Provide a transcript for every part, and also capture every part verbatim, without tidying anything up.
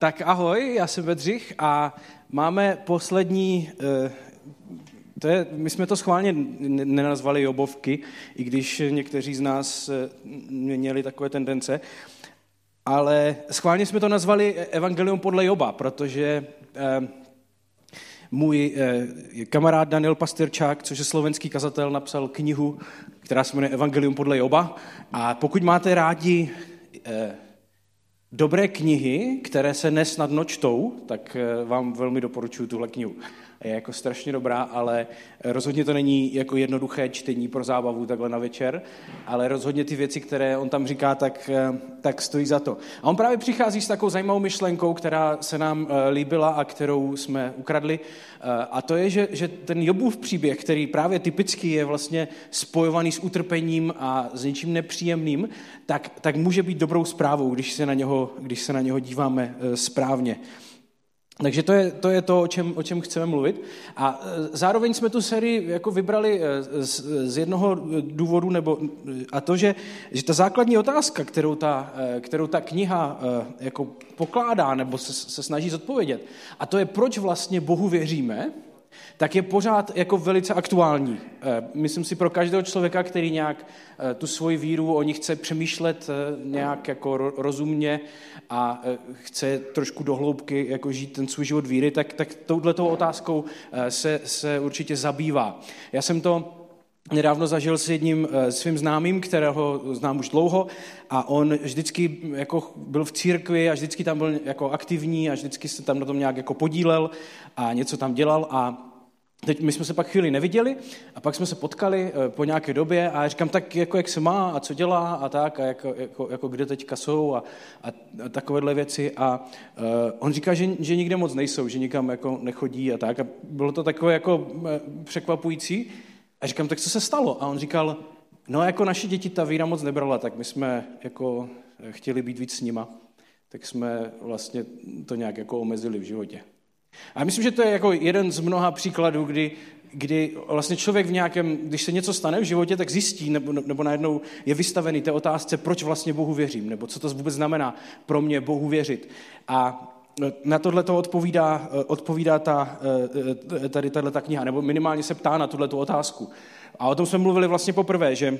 Tak ahoj, já jsem Bedřich a máme poslední, to je, my jsme to schválně nenazvali Jobovky, i když někteří z nás měli takové tendence, ale schválně jsme to nazvali Evangelium podle Joba, protože můj kamarád Daniel Pastyrčák, což je slovenský kazatel, napsal knihu, která se jmenuje Evangelium podle Joba. A pokud máte rádi dobré knihy, které se nesnadno čtou, tak vám velmi doporučuji tuhle knihu. Je jako strašně dobrá, ale rozhodně to není jako jednoduché čtení pro zábavu takhle na večer, ale rozhodně ty věci, které on tam říká, tak, tak stojí za to. A on právě přichází s takovou zajímavou myšlenkou, která se nám líbila a kterou jsme ukradli. A to je, že, že ten Jobův příběh, který právě typicky je vlastně spojovaný s utrpením a s něčím nepříjemným, tak, tak může být dobrou zprávou, když se na něho, když se na něho díváme správně. Takže to je to, je to o, čem, o čem chceme mluvit. A zároveň jsme tu sérii jako vybrali z, z jednoho důvodu, nebo, a to, že, že ta základní otázka, kterou ta, kterou ta kniha jako pokládá nebo se, se snaží zodpovědět, a to je, proč vlastně Bohu věříme, tak je pořád jako velice aktuální. Myslím si pro každého člověka, který nějak tu svoji víru o ní chce přemýšlet nějak jako rozumně a chce trošku do hloubky jako žít ten svůj život víry, tak, tak touhletou otázkou se, se určitě zabývá. Já jsem to nedávno zažil s jedním svým známým, kterého znám už dlouho, a on vždycky jako byl v církvi a vždycky tam byl jako aktivní a vždycky se tam na tom nějak jako podílel a něco tam dělal. A teď my jsme se pak chvíli neviděli a pak jsme se potkali po nějaké době a já říkám, tak jako jak se má a co dělá a tak a jako, jako, jako kde teďka jsou a, a, a takovéhle věci. A uh, on říká, že, že nikde moc nejsou, že nikam jako nechodí a tak. A bylo to takové jako překvapující. A říkám, tak co se stalo? A on říkal, no jako naše děti ta víra moc nebrala, tak my jsme jako chtěli být víc s nima, tak jsme vlastně to nějak jako omezili v životě. A myslím, že to je jako jeden z mnoha příkladů, kdy, kdy vlastně člověk v nějakém, když se něco stane v životě, tak zjistí, nebo, nebo najednou je vystavený té otázce, proč vlastně Bohu věřím, nebo co to vůbec znamená pro mě Bohu věřit. A na tohle to odpovídá, odpovídá ta, tady tato kniha, nebo minimálně se ptá na tuto otázku. A o tom jsme mluvili vlastně poprvé, že,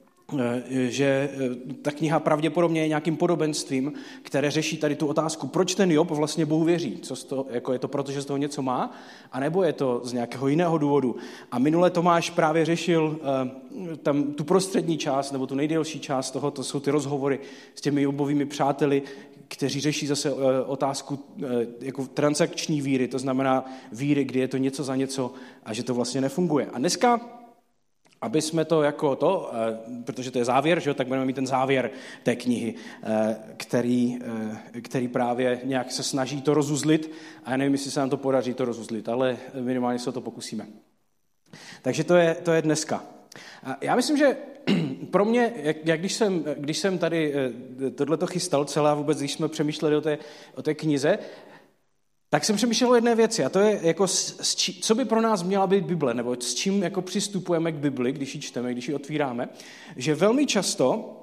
že ta kniha pravděpodobně je nějakým podobenstvím, které řeší tady tu otázku, proč ten Job vlastně Bohu věří. Co z toho, jako je to proto, že z toho něco má, anebo je to z nějakého jiného důvodu. A minule Tomáš právě řešil tam tu prostřední část, nebo tu nejdelší část toho, to jsou ty rozhovory s těmi Jobovými přáteli, kteří řeší zase otázku jako transakční víry, to znamená víry, kdy je to něco za něco a že to vlastně nefunguje. A dneska, aby jsme to jako to, protože to je závěr, že jo, tak budeme mít ten závěr té knihy, který, který právě nějak se snaží to rozuzlit a já nevím, jestli se nám to podaří to rozuzlit, ale minimálně se o to pokusíme. Takže to je, to je dneska. Já myslím, že pro mě, jak když jsem, když jsem tady tohleto chystal celá vůbec, když jsme přemýšleli o té, o té knize, tak jsem přemýšlel o jedné věci a to je, jako s, s či, co by pro nás měla být Bible, nebo s čím jako přistupujeme k Bibli, když ji čteme, když ji otvíráme, že velmi často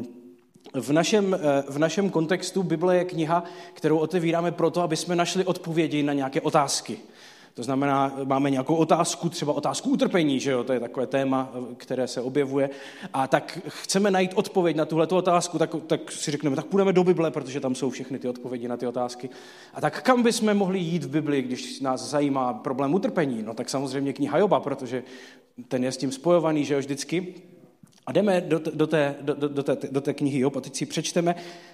v našem, v našem kontextu Bible je kniha, kterou otevíráme proto, aby jsme našli odpovědi na nějaké otázky. To znamená, máme nějakou otázku, třeba otázku utrpení, že jo, to je takové téma, které se objevuje, a tak chceme najít odpověď na tuhletu otázku, tak, tak si řekneme, tak půjdeme do Bible, protože tam jsou všechny ty odpovědi na ty otázky. A tak kam bychom mohli jít v Bibli, když nás zajímá problém utrpení? No tak samozřejmě kniha Joba, protože ten je s tím spojovaný, že jo, vždycky. A jdeme do, do, té, do, do, té, do té knihy Job a teď si přečteme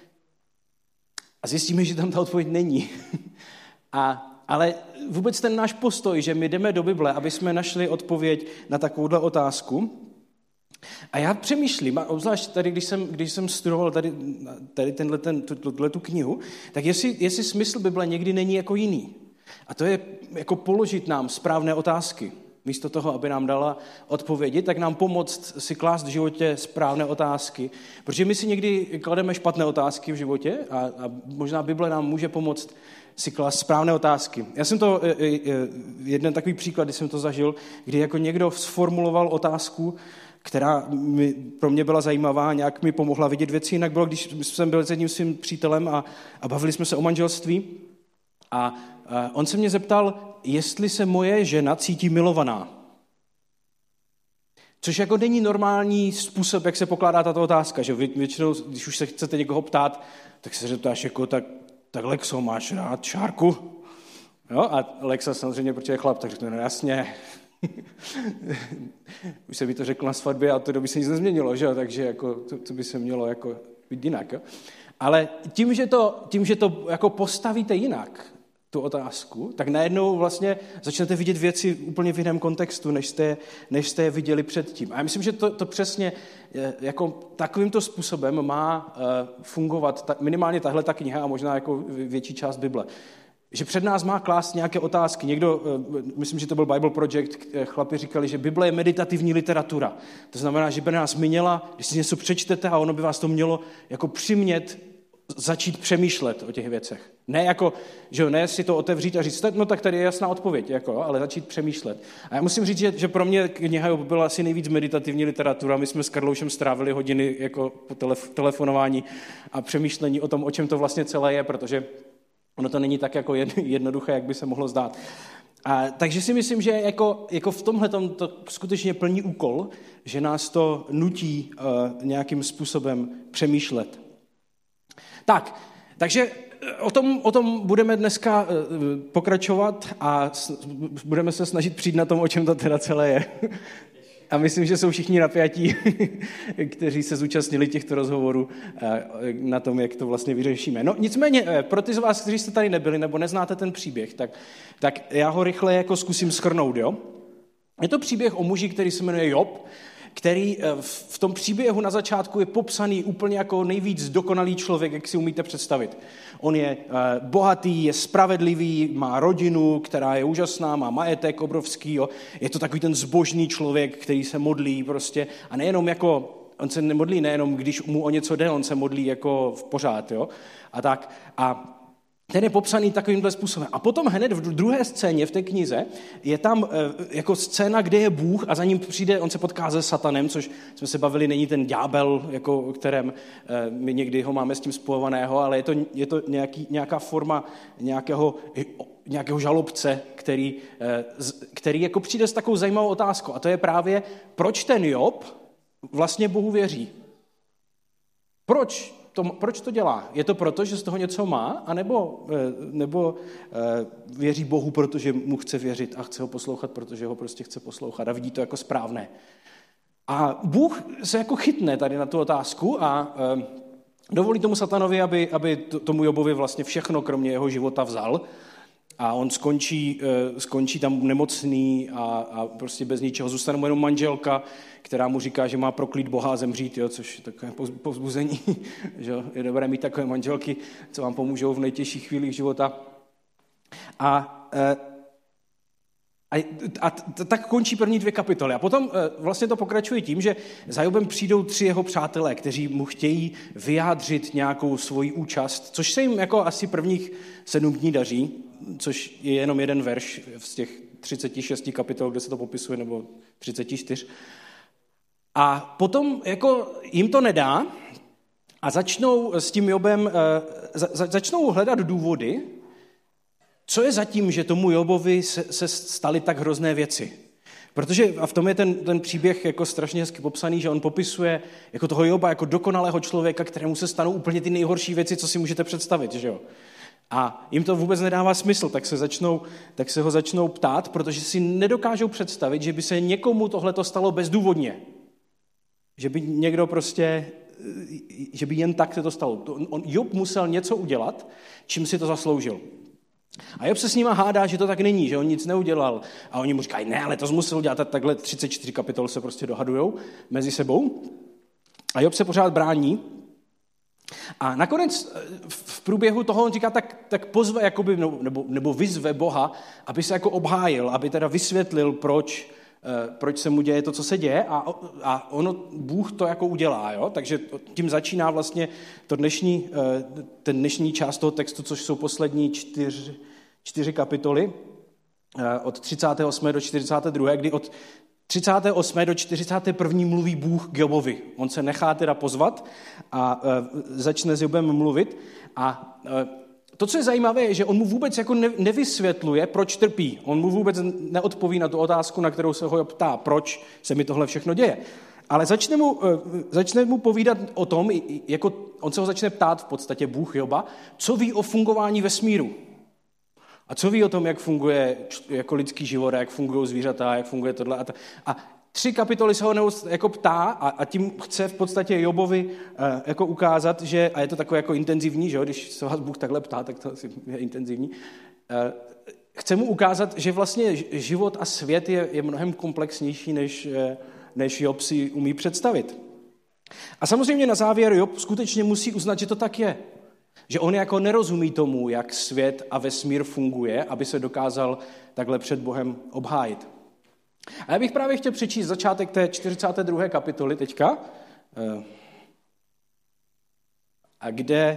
a zjistíme, že tam ta odpověď není. a Ale vůbec ten náš postoj, že my jdeme do Bible, aby jsme našli odpověď na takovouhle otázku. A já přemýšlím, a obzvlášť tady, když jsem, když jsem studoval tady, tady tenhle, ten, tuhle tu knihu, tak jestli, jestli smysl Bible někdy není jako jiný. A to je jako položit nám správné otázky. Místo toho, aby nám dala odpovědi, tak nám pomoct si klást v životě správné otázky. Protože my si někdy klademe špatné otázky v životě a, a možná Bible nám může pomoct si klást správné otázky. Já jsem to, jeden takový příklad, kdy jsem to zažil, kdy jako někdo sformuloval otázku, která mi, pro mě byla zajímavá, nějak mi pomohla vidět věci. Jinak bylo, když jsem byl s jedním svým přítelem a, a bavili jsme se o manželství a, a on se mě zeptal, jestli se moje žena cítí milovaná. Což jako není normální způsob, jak se pokládá tato otázka, že většinou, když už se chcete někoho ptát, tak se zeptáš jako, tak, tak Lexo, máš rád Šárku? Jo? A Lexa samozřejmě, protože je chlap, tak řekne, no jasně. Už se by to řekl na svatbě a to by se nic nezměnilo, že? Takže jako, to, to by se mělo jako být jinak. Jo? Ale tím, že to, tím, že to jako postavíte jinak, tu otázku, tak najednou vlastně začnete vidět věci úplně v jiném kontextu, než jste, než jste je viděli předtím. A já myslím, že to, to přesně jako takovýmto způsobem má fungovat minimálně tahle ta kniha a možná jako větší část Bible. Že před nás má klást nějaké otázky. Někdo, myslím, že to byl Bible Project, chlapi říkali, že Bible je meditativní literatura. To znamená, že by nás měla, když si něco přečtete a ono by vás to mělo jako přimět začít přemýšlet o těch věcech. Ne jako, že ne si to otevřít a říct, no tak tady je jasná odpověď, jako, ale začít přemýšlet. A já musím říct, že, že pro mě kniha Job byla asi nejvíc meditativní literatura. My jsme s Karloušem strávili hodiny jako po telef- telefonování a přemýšlení o tom, o čem to vlastně celé je, protože ono to není tak jako jednoduché, jak by se mohlo zdát. A, takže si myslím, že jako, jako v tomhletom to skutečně plní úkol, že nás to nutí uh, nějakým způsobem přemýšlet. Tak, takže o tom, o tom budeme dneska pokračovat a budeme se snažit přijít na tom, o čem to teda celé je. A myslím, že jsou všichni napjatí, kteří se zúčastnili těchto rozhovorů na tom, jak to vlastně vyřešíme. No nicméně, pro ty z vás, kteří jste tady nebyli nebo neznáte ten příběh, tak, tak já ho rychle jako zkusím shrnout, jo? Je to příběh o muži, který se jmenuje Job, který v tom příběhu na začátku je popsaný úplně jako nejvíc dokonalý člověk, jak si umíte představit. On je bohatý, je spravedlivý, má rodinu, která je úžasná, má majetek obrovský, jo. Je to takový ten zbožný člověk, který se modlí prostě a nejenom jako, on se nemodlí nejenom, když mu o něco jde, on se modlí jako v pořád, jo. A tak a ten je popsaný takovýmhle způsobem. A potom hned v druhé scéně v té knize je tam jako scéna, kde je Bůh a za ním přijde, on se potká se satanem, což jsme se bavili, není ten ďábel, jako, o kterém my někdy ho máme s tím spojovaného, ale je to, je to nějaký, nějaká forma nějakého, nějakého žalobce, který, který jako přijde s takovou zajímavou otázkou. A to je právě, proč ten Job vlastně Bohu věří? Proč? To, proč to dělá? Je to proto, že z toho něco má, anebo nebo věří Bohu, protože mu chce věřit a chce ho poslouchat, protože ho prostě chce poslouchat a vidí to jako správné. A Bůh se jako chytne tady na tu otázku a dovolí tomu satanovi, aby, aby tomu Jobovi vlastně všechno, kromě jeho života, vzal. A on skončí, skončí tam nemocný a, a prostě bez ničeho. Zůstane mu jenom manželka, která mu říká, že má proklít Boha a zemřít, jo, což je takové povzbuzení, že je dobré mít takové manželky, co vám pomůžou v nejtěžších chvílích života. A, a, a tak končí první dvě kapitoly. A potom vlastně to pokračuje tím, že za Jobem přijdou tři jeho přátelé, kteří mu chtějí vyjádřit nějakou svoji účast, což se jim jako asi prvních sedm dní daří, což je jenom jeden verš z těch třicet šest kapitol, kde se to popisuje, nebo třicet čtyři. A potom jako jim to nedá a začnou s tím Jobem, za, začnou hledat důvody, co je zatím, že tomu Jobovi se, se staly tak hrozné věci. Protože, a v tom je ten, ten příběh jako strašně hezky popsaný, že on popisuje jako toho Joba jako dokonalého člověka, kterému se stanou úplně ty nejhorší věci, co si můžete představit, že jo. A jim to vůbec nedává smysl, tak se, začnou, tak se ho začnou ptát, protože si nedokážou představit, že by se někomu tohleto stalo bezdůvodně. Že by někdo prostě, že by jen tak se to stalo. On, Job musel něco udělat, čím si to zasloužil. A Job se s nima hádá, že to tak není, že on nic neudělal. A oni mu říkají, ne, ale to jsi musel udělat. A takhle třicet čtyři kapitol se prostě dohadujou mezi sebou. A Job se pořád brání. A nakonec v průběhu toho on říká, tak, tak pozve, jakoby, nebo, nebo vyzve Boha, aby se jako obhájil, aby teda vysvětlil, proč, proč se mu děje to, co se děje. A, a ono, Bůh to jako udělá. Jo? Takže tím začíná vlastně to dnešní, ten dnešní část toho textu, což jsou poslední čtyři, čtyři kapitoly, od třicátého osmého do čtyřicátého druhého, kdy od třicáté osmé do čtyřicáté první mluví Bůh k Jobovi. On se nechá teda pozvat a e, začne s Jobem mluvit. A e, to, co je zajímavé, je, že on mu vůbec jako ne, nevysvětluje, proč trpí. On mu vůbec neodpoví na tu otázku, na kterou se ho Job ptá, proč se mi tohle všechno děje. Ale začne mu, e, začne mu povídat o tom, jako on se ho začne ptát v podstatě Bůh Joba, co ví o fungování vesmíru. A co ví o tom, jak funguje jako lidský život, jak fungují zvířata, jak funguje tohle. A, ta. a tři kapitoly se ho neust, jako ptá a, a tím chce v podstatě Jobovi uh, jako ukázat, že, a je to takové jako intenzivní, že jo, když se vás Bůh takhle ptá, tak to asi je intenzivní, uh, chce mu ukázat, že vlastně život a svět je, je mnohem komplexnější, než, než Job si umí představit. A samozřejmě na závěr Job skutečně musí uznat, že to tak je. Že on jako nerozumí tomu, jak svět a vesmír funguje, aby se dokázal takhle před Bohem obhájit. A já bych právě chtěl přečíst začátek té čtyřicáté druhé kapitoly teďka, a kde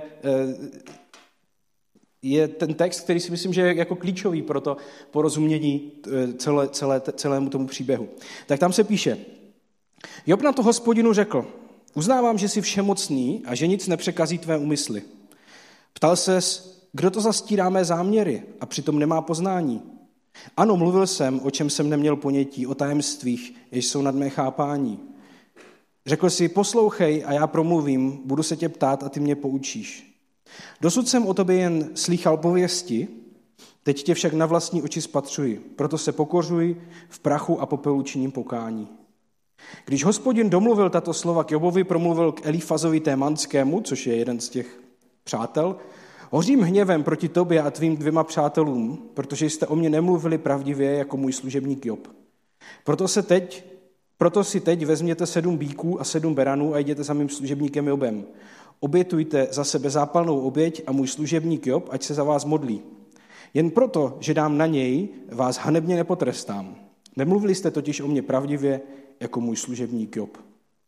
je ten text, který si myslím, že je jako klíčový pro to porozumění celé, celé, celému tomu příběhu. Tak tam se píše, Job na to Hospodinu řekl, uznávám, že jsi všemocný a že nic nepřekazí tvé úmysly. Ptal ses, kdo to zastírá mé záměry a přitom nemá poznání. Ano, mluvil jsem, o čem jsem neměl ponětí, o tajemstvích, jež jsou nad mé chápání. Řekl si, poslouchej a já promluvím, budu se tě ptát a ty mě poučíš. Dosud jsem o tobě jen slýchal pověsti, teď tě však na vlastní oči spatřuji, proto se pokořuji, v prachu a popelu činím pokání. Když Hospodin domluvil tato slova k Jobovi, promluvil k Elifazovi Témanskému, což je jeden z těch přátel, hořím hněvem proti tobě a tvým dvěma přátelům, protože jste o mě nemluvili pravdivě jako můj služebník Job. Proto, se teď, proto si teď vezměte sedm býků a sedm beranů a jděte za mým služebníkem Jobem. Obětujte za sebe zápalnou oběť a můj služebník Job, ať se za vás modlí. Jen proto, že dám na něj, vás hanebně nepotrestám. Nemluvili jste totiž o mě pravdivě jako můj služebník Job.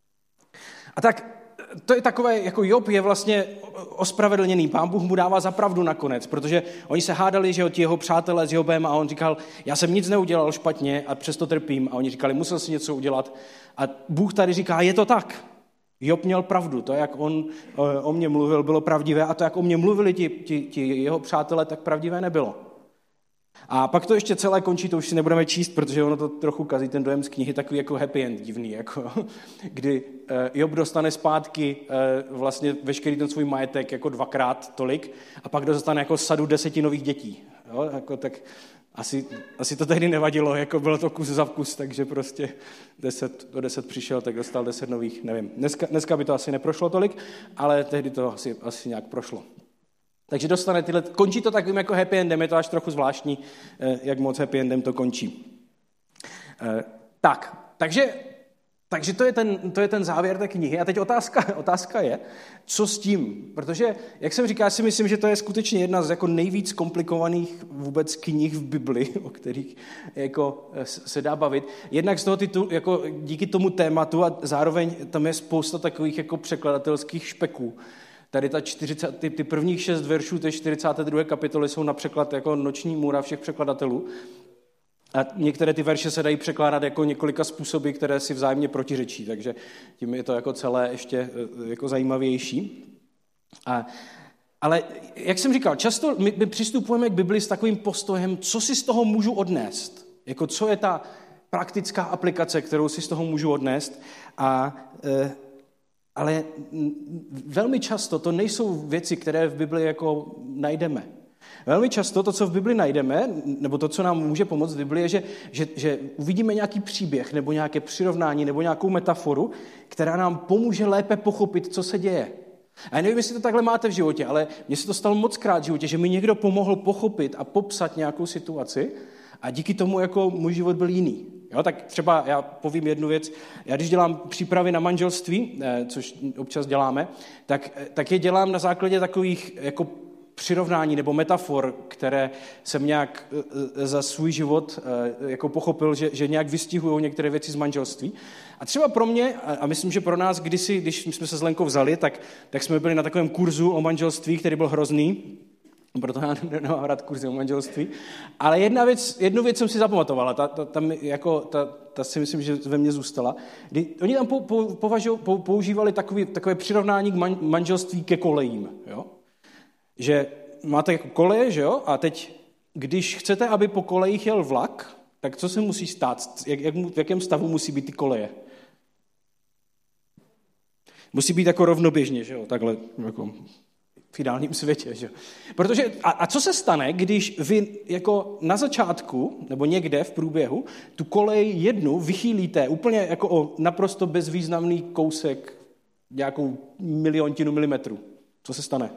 A tak to je takové, jako Job je vlastně ospravedlněný. Pán Bůh mu dává za pravdu nakonec, protože oni se hádali, že ti jeho přátelé s Jobem a on říkal, já jsem nic neudělal špatně a přesto trpím. A oni říkali, musel si něco udělat. A Bůh tady říká, je to tak. Job měl pravdu. To, jak on o mě mluvil, bylo pravdivé a to, jak o mě mluvili ti, ti, ti jeho přátelé, tak pravdivé nebylo. A pak to ještě celé končí, to už si nebudeme číst, protože ono to trochu kazí ten dojem z knihy, takový jako happy end divný, jako, kdy Job dostane zpátky vlastně veškerý ten svůj majetek jako dvakrát tolik a pak dostane jako sadu deseti nových dětí. Jo, jako, tak asi, asi to tehdy nevadilo, jako bylo to kus za kus, takže prostě deset, do deset přišel, tak dostal deset nových, nevím. Dneska, dneska by to asi neprošlo tolik, ale tehdy to asi, asi nějak prošlo. Takže dostane tyhle, končí to takovým jako happy endem, je to až trochu zvláštní, jak moc happy endem to končí. Tak, takže, takže to, je ten, to je ten závěr té knihy. A teď otázka, otázka je, co s tím? Protože, jak jsem říkal, já si myslím, že to je skutečně jedna z jako nejvíc komplikovaných vůbec knih v Bibli, o kterých jako se dá bavit. Jednak z toho titulu, jako díky tomu tématu a zároveň tam je spousta takových jako překladatelských špeků. Tady ta čtyřicet, ty, ty prvních šest veršů té čtyřicáté druhé kapitoly jsou na překlad jako noční můra všech překladatelů. A některé ty verše se dají překládat jako několika způsoby, které si vzájemně protiřečí, takže tím je to jako celé ještě jako zajímavější. A, ale jak jsem říkal, často my, my přistupujeme k Bibli s takovým postojem, co si z toho můžu odnést. Jako co je ta praktická aplikace, kterou si z toho můžu odnést. A e, Ale velmi často to nejsou věci, které v Bibli jako najdeme. Velmi často to, co v Bibli najdeme, nebo to, co nám může pomoct v Bibli, je, že, že, že uvidíme nějaký příběh, nebo nějaké přirovnání, nebo nějakou metaforu, která nám pomůže lépe pochopit, co se děje. A já nevím, jestli to takhle máte v životě, ale mně se to stalo moc krát v životě, že mi někdo pomohl pochopit a popsat nějakou situaci a díky tomu jako můj život byl jiný. Jo, tak třeba já povím jednu věc. Já když dělám přípravy na manželství, což občas děláme, tak, tak je dělám na základě takových jako přirovnání nebo metafor, které jsem nějak za svůj život jako pochopil, že, že nějak vystihují některé věci z manželství. A třeba pro mě, a myslím, že pro nás kdysi, když jsme se s Lenkou vzali, tak, tak jsme byli na takovém kurzu o manželství, který byl hrozný. proto já nemám rád kurzy o manželství. Ale jedna věc, jednu věc jsem si zapamatovala, ta, ta, ta, jako, ta, ta si myslím, že ve mně zůstala. Kdy oni tam po, po, považu, po, používali takový, takové přirovnání k man, manželství ke kolejím. Jo? Že máte jako koleje, že jo? A teď, když chcete, aby po kolejích jel vlak, tak co se musí stát? Jak, jak, v jakém stavu musí být ty koleje? Musí být jako rovnoběžně, že jo? Takhle jako v ideálním světě, že jo? Protože, a, a co se stane, když vy jako na začátku, nebo někde v průběhu, tu kolej jednu vychýlíte úplně jako o naprosto bezvýznamný kousek, nějakou miliontinu milimetru. Co se stane?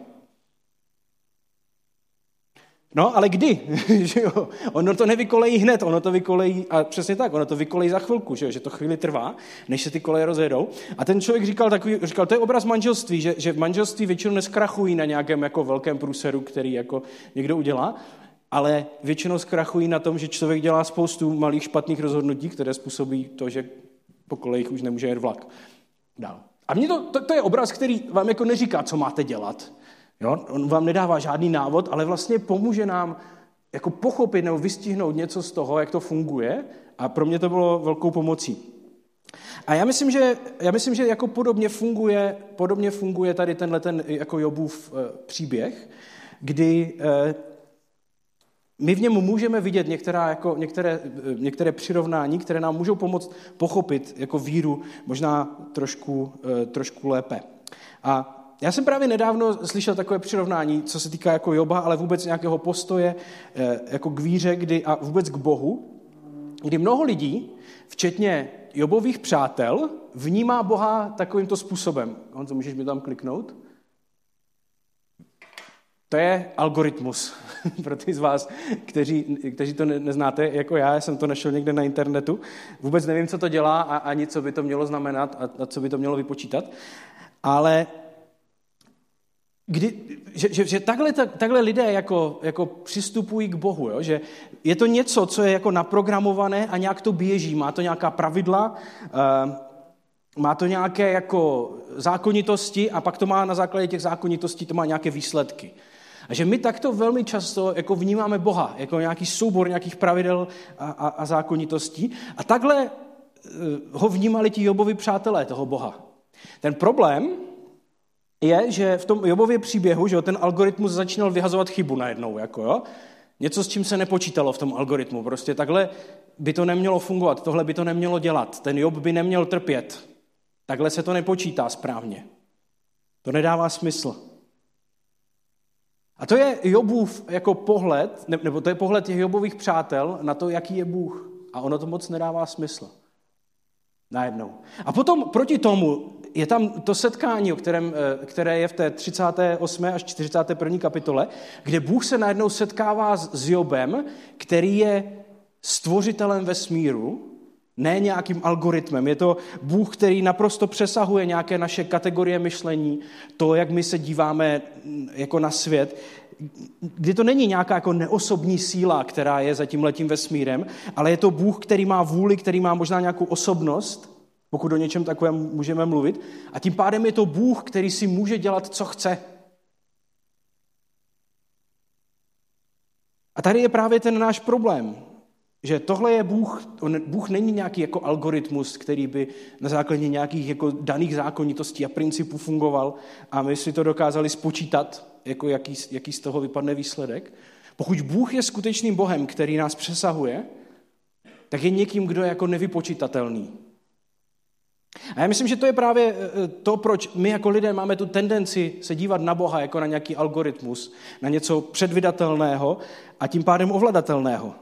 No, ale kdy? Že jo? Ono to nevykolejí hned, ono to vykolejí, a přesně tak, ono to vykolejí za chvilku, že, jo? Že to chvíli trvá, než se ty koleje rozjedou. A ten člověk říkal takový, říkal, to je obraz manželství, že, že v manželství většinou neskrachují na nějakém jako velkém průseru, který jako někdo udělá, ale většinou zkrachují na tom, že člověk dělá spoustu malých špatných rozhodnutí, které způsobí to, že po kolejích už nemůže jet vlak dál. A mně to, to, to je obraz, který vám jako neříká, co máte dělat. Jo? On vám nedává žádný návod, ale vlastně pomůže nám jako pochopit nebo vystihnout něco z toho, jak to funguje, a pro mě to bylo velkou pomocí. A já myslím, že, já myslím, že jako podobně funguje, podobně funguje tady tenhle ten jako Jobův příběh, kdy my v něm můžeme vidět některá, jako, některé, některé přirovnání, které nám můžou pomoct pochopit jako víru možná trošku, trošku lépe. A já jsem právě nedávno slyšel takové přirovnání, co se týká jako Joba, ale vůbec nějakého postoje jako k víře kdy, a vůbec k Bohu, kdy mnoho lidí, včetně Jobových přátel, vnímá Boha takovýmto způsobem. Honzo, můžeš mi tam kliknout? To je algoritmus. Pro ty z vás, kteří, kteří to neznáte, jako já, já jsem to našel někde na internetu. Vůbec nevím, co to dělá a ani co by to mělo znamenat a, a co by to mělo vypočítat. Ale Kdy, že, že, že takhle, tak, takhle lidé jako, jako přistupují k Bohu, jo? Že je to něco, co je jako naprogramované a nějak to běží, má to nějaká pravidla, uh, má to nějaké jako zákonitosti a pak to má na základě těch zákonitostí to má nějaké výsledky. A že my takto velmi často jako vnímáme Boha, jako nějaký soubor nějakých pravidel a, a, a zákonitostí a takhle uh, ho vnímali ti Jobovi přátelé toho Boha. Ten problém je, že v tom Jobově příběhu, že ten algoritmus začínal vyhazovat chybu najednou. Jako, jo? Něco, s čím se nepočítalo v tom algoritmu. Prostě takhle by to nemělo fungovat, tohle by to nemělo dělat. Ten Job by neměl trpět. Takhle se to nepočítá správně. To nedává smysl. A to je Jobův jako pohled, nebo to je pohled těch Jobových přátel na to, jaký je Bůh. A ono to moc nedává smysl. Najednou. A potom proti tomu je tam to setkání, o kterém, které je v té třicáté osmé až čtyřicáté první kapitole, kde Bůh se najednou setkává s Jobem, který je stvořitelem vesmíru, ne nějakým algoritmem. Je to Bůh, který naprosto přesahuje nějaké naše kategorie myšlení, to, jak my se díváme jako na svět, kdy to není nějaká jako neosobní síla, která je za tímhletím vesmírem, ale je to Bůh, který má vůli, který má možná nějakou osobnost, pokud o něčem takovém můžeme mluvit, a tím pádem je to Bůh, který si může dělat, co chce. A tady je právě ten náš problém, že tohle je Bůh, on, Bůh není nějaký jako algoritmus, který by na základě nějakých jako daných zákonitostí a principů fungoval a my si to dokázali spočítat, jako jaký, jaký z toho vypadne výsledek. Pokud Bůh je skutečným Bohem, který nás přesahuje, tak je někým, kdo je jako nevypočitatelný. A já myslím, že to je právě to, proč my jako lidé máme tu tendenci se dívat na Boha jako na nějaký algoritmus, na něco předvydatelného a tím pádem ovladatelného.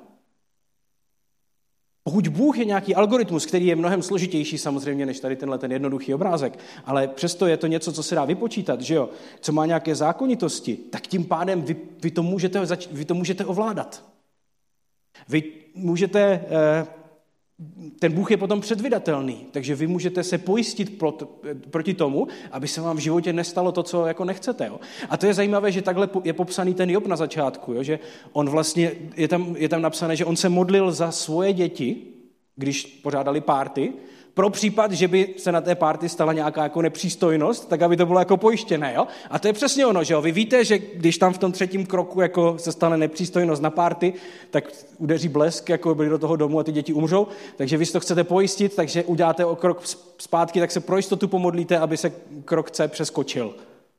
Pokud Bůh je nějaký algoritmus, který je mnohem složitější samozřejmě než tady tenhle ten jednoduchý obrázek, ale přesto je to něco, co se dá vypočítat, že jo, co má nějaké zákonitosti, tak tím pádem vy, vy, to, můžete, vy to můžete ovládat. Vy můžete, ten Bůh je potom předvydatelný, takže vy můžete se pojistit proti tomu, aby se vám v životě nestalo to, co jako nechcete. Jo. A to je zajímavé, že takhle je popsaný ten Job na začátku, jo, že on vlastně, je tam, je tam napsané, že on se modlil za svoje děti, když pořádali párty, Pro případ, že by se na té party stala nějaká jako nepřístojnost, tak aby to bylo jako pojištěné, jo? A to je přesně ono, že jo? Vy víte, že když tam v tom třetím kroku jako se stane nepřístojnost na party, tak udeří blesk, jako byli do toho domu a ty děti umřou, takže vy si to chcete pojistit, takže uděláte o krok zpátky, tak se pro jistotu pomodlíte, aby se krok C přeskočil.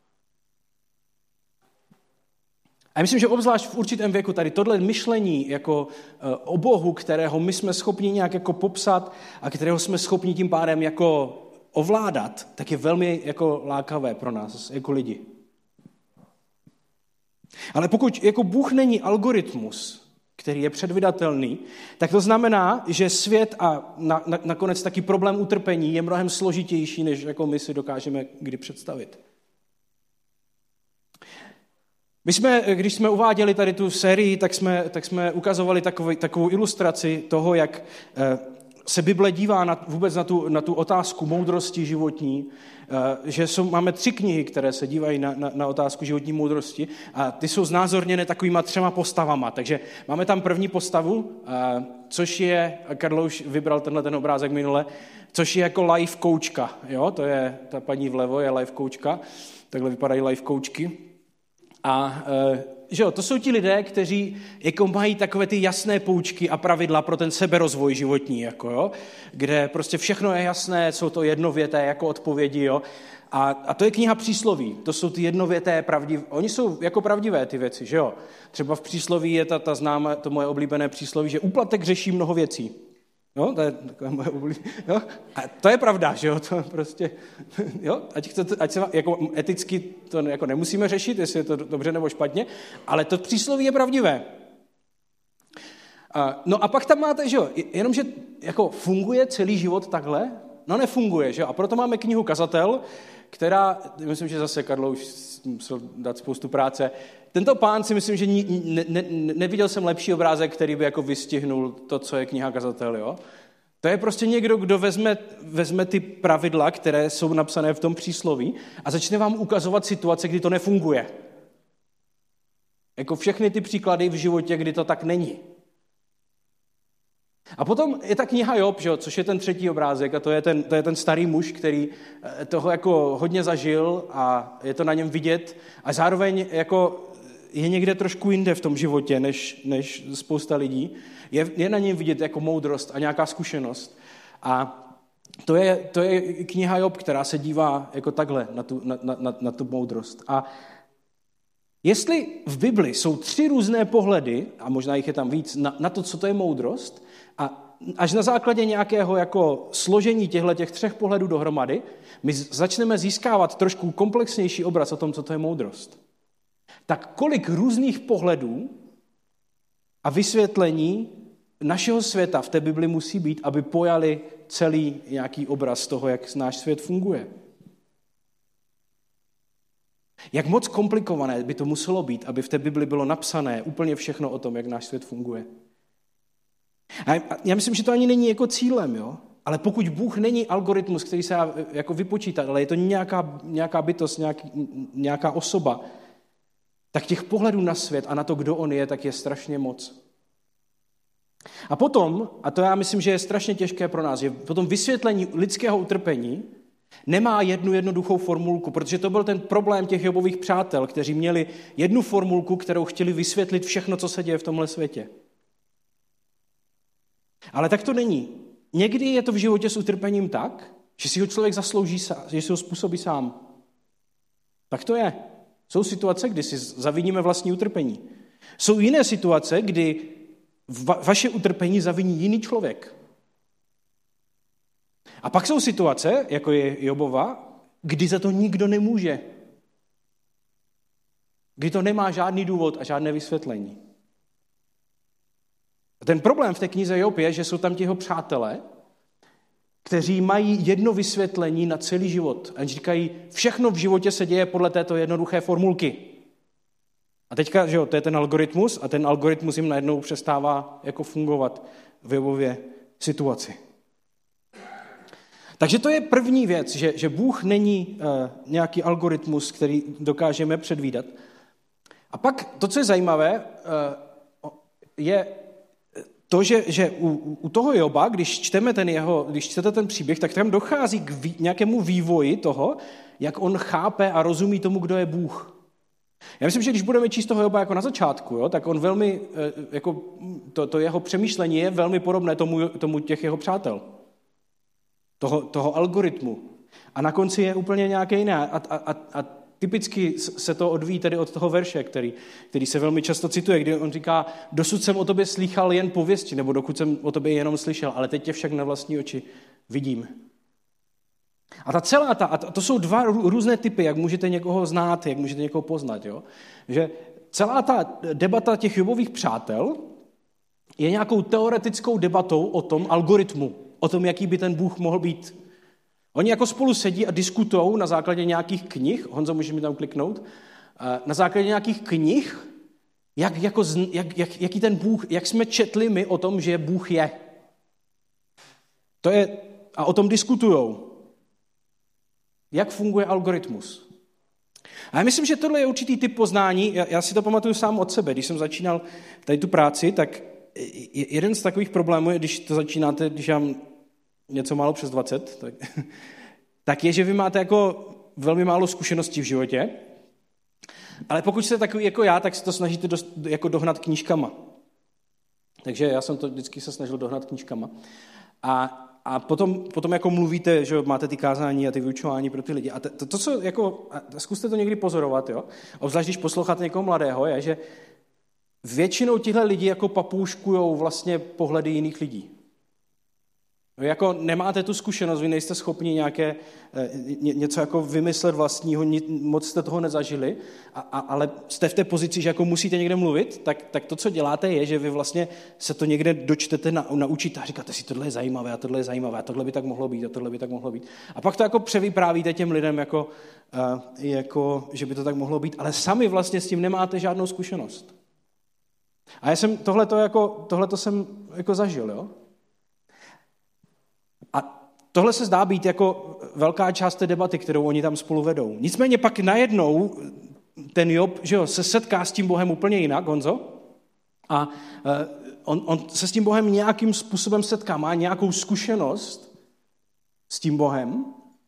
A myslím, že obzvlášť v určitém věku tady tohle myšlení jako o Bohu, kterého my jsme schopni nějak jako popsat a kterého jsme schopni tím pádem jako ovládat, tak je velmi jako lákavé pro nás jako lidi. Ale pokud jako Bůh není algoritmus, který je předvydatelný, tak to znamená, že svět a na, na, nakonec taky problém utrpení je mnohem složitější, než jako my si dokážeme kdy představit. My jsme, když jsme uváděli tady tu sérii, tak jsme, tak jsme ukazovali takový, takovou ilustraci toho, jak se Bible dívá na, vůbec na tu, na tu otázku moudrosti životní, že jsou, máme tři knihy, které se dívají na, na, na otázku životní moudrosti a ty jsou znázorněny takovýma třema postavama. Takže máme tam první postavu, což je, Karlo už vybral tenhle ten obrázek minule, což je jako life coachka. Jo? To je ta paní vlevo, je life coachka. Takhle vypadají life coachky. A že jo, to jsou ti lidé, kteří jako mají takové ty jasné poučky a pravidla pro ten seberozvoj životní, jako jo, kde prostě všechno je jasné, jsou to jednověté jako odpovědi, jo. A, a to je kniha Přísloví, to jsou ty jednověté pravdivé, oni jsou jako pravdivé ty věci, že jo. Třeba v Přísloví je ta, ta známá, to moje oblíbené přísloví, že úplatek řeší mnoho věcí. Jo, to je takové moje oblíbené, jo. A to je pravda, že jo, to prostě, jo, ať, chcete, ať se jako eticky to jako nemusíme řešit, jestli je to dobře nebo špatně, ale to přísloví je pravdivé. No a pak tam máte, že jo, jenomže jako funguje celý život takhle? No nefunguje, že jo, a proto máme knihu Kazatel, která, myslím, že zase Karlo už musel dát spoustu práce. Tento pán si myslím, že ne, ne, neviděl jsem lepší obrázek, který by jako vystihnul to, co je kniha Kazatel, jo. To je prostě někdo, kdo vezme, vezme ty pravidla, které jsou napsané v tom přísloví a začne vám ukazovat situace, kdy to nefunguje. Jako všechny ty příklady v životě, kdy to tak není. A potom je ta kniha Job, že, což je ten třetí obrázek a to je ten, to je ten starý muž, který toho jako hodně zažil a je to na něm vidět a zároveň jako je někde trošku jinde v tom životě, než, než spousta lidí. Je, je na něm vidět jako moudrost a nějaká zkušenost. A to je, to je kniha Job, která se dívá jako takhle na tu, na, na, na tu moudrost. A jestli v Bibli jsou tři různé pohledy, a možná jich je tam víc, na, na to, co to je moudrost, a až na základě nějakého jako složení těchto těch třech pohledů dohromady, my začneme získávat trošku komplexnější obraz o tom, co to je moudrost. Tak kolik různých pohledů a vysvětlení našeho světa v té Bibli musí být, aby pojali celý nějaký obraz toho, jak náš svět funguje. Jak moc komplikované by to muselo být, aby v té Bibli bylo napsané úplně všechno o tom, jak náš svět funguje. A já myslím, že to ani není jako cílem, jo? Ale pokud Bůh není algoritmus, který se dá jako vypočítat, ale je to nějaká, nějaká bytost, nějaký, nějaká osoba, tak těch pohledů na svět a na to, kdo on je, tak je strašně moc. A potom, a to já myslím, že je strašně těžké pro nás, je potom vysvětlení lidského utrpení nemá jednu jednoduchou formulku, protože to byl ten problém těch Jobových přátel, kteří měli jednu formulku, kterou chtěli vysvětlit všechno, co se děje v tomhle světě. Ale tak to není. Někdy je to v životě s utrpením tak, že si ho člověk zaslouží, že si ho způsobí sám. Tak to je. Jsou situace, kdy si zaviníme vlastní utrpení. Jsou jiné situace, kdy va- vaše utrpení zaviní jiný člověk. A pak jsou situace, jako je Jobova, kdy za to nikdo nemůže. Kdy to nemá žádný důvod a žádné vysvětlení. A ten problém v té knize Job je, že jsou tam ti jeho přátelé, kteří mají jedno vysvětlení na celý život. A říkají, všechno v životě se děje podle této jednoduché formulky. A teďka, že jo, to je ten algoritmus a ten algoritmus jim najednou přestává jako fungovat v Jobově situaci. Takže to je první věc, že, že Bůh není uh, nějaký algoritmus, který dokážeme předvídat. A pak to, co je zajímavé, uh, je to, že, že u, u toho Joba, když čteme ten jeho, když čtete ten příběh, tak tam dochází k vý, nějakému vývoji toho, jak on chápe a rozumí tomu, kdo je Bůh. Já myslím, že když budeme číst toho Joba jako na začátku, jo, tak on velmi, jako to, to jeho přemýšlení je velmi podobné tomu, tomu těch jeho přátel. Toho, toho algoritmu. A na konci je úplně nějaké jiné. A, a, a, a typicky se to odvíjí tedy od toho verše, který, který se velmi často cituje, kdy on říká, dosud jsem o tobě slýchal jen pověsti, nebo dokud jsem o tobě jenom slyšel, ale teď tě však na vlastní oči vidím. A ta celá ta, a to jsou dva různé typy, jak můžete někoho znát, jak můžete někoho poznat. Jo? Že celá ta debata těch Jobových přátel je nějakou teoretickou debatou o tom algoritmu, o tom, jaký by ten Bůh mohl být. Oni jako spolu sedí a diskutují na základě nějakých knih, Honzo, můžeš mi tam kliknout, na základě nějakých knih, jak, jako, jak, jak, jaký ten Bůh, jak jsme četli my o tom, že Bůh je. To je, a o tom diskutujou. Jak funguje algoritmus. A já myslím, že tohle je určitý typ poznání, já, já si to pamatuju sám od sebe, když jsem začínal tady tu práci, tak jeden z takových problémů je, když to začínáte, když mám něco málo přes dvacet, tak, tak je, že vy máte jako velmi málo zkušeností v životě, ale pokud jste takový jako já, tak se to snažíte dost, jako dohnat knížkama. Takže já jsem to vždycky se snažil dohnat knížkama. A A potom, potom jako mluvíte, že máte ty kázání a ty vyučování pro ty lidi. A to, to co jako, zkuste to někdy pozorovat, jo? Obzvlášť, když posloucháte někoho mladého, je, že většinou tihle lidi jako papouškujou vlastně pohledy jiných lidí. Vy jako nemáte tu zkušenost, vy nejste schopni nějaké, něco jako vymyslet vlastního, moc jste toho nezažili, a, a, ale jste v té pozici, že jako musíte někde mluvit, tak, tak to, co děláte, je, že vy vlastně se to někde dočtete, na, naučíte a říkáte si, tohle je zajímavé a tohle je zajímavé a tohle by tak mohlo být a tohle by tak mohlo být. A pak to jako převyprávíte těm lidem, jako, jako, že by to tak mohlo být, ale sami vlastně s tím nemáte žádnou zkušenost. A já jsem tohleto, jako, tohleto jsem jako zažil, jo? A tohle se zdá být jako velká část té debaty, kterou oni tam spolu vedou. Nicméně pak najednou ten Job, že jo, se setká s tím Bohem úplně jinak, Honzo, a on, on se s tím Bohem nějakým způsobem setká, má nějakou zkušenost s tím Bohem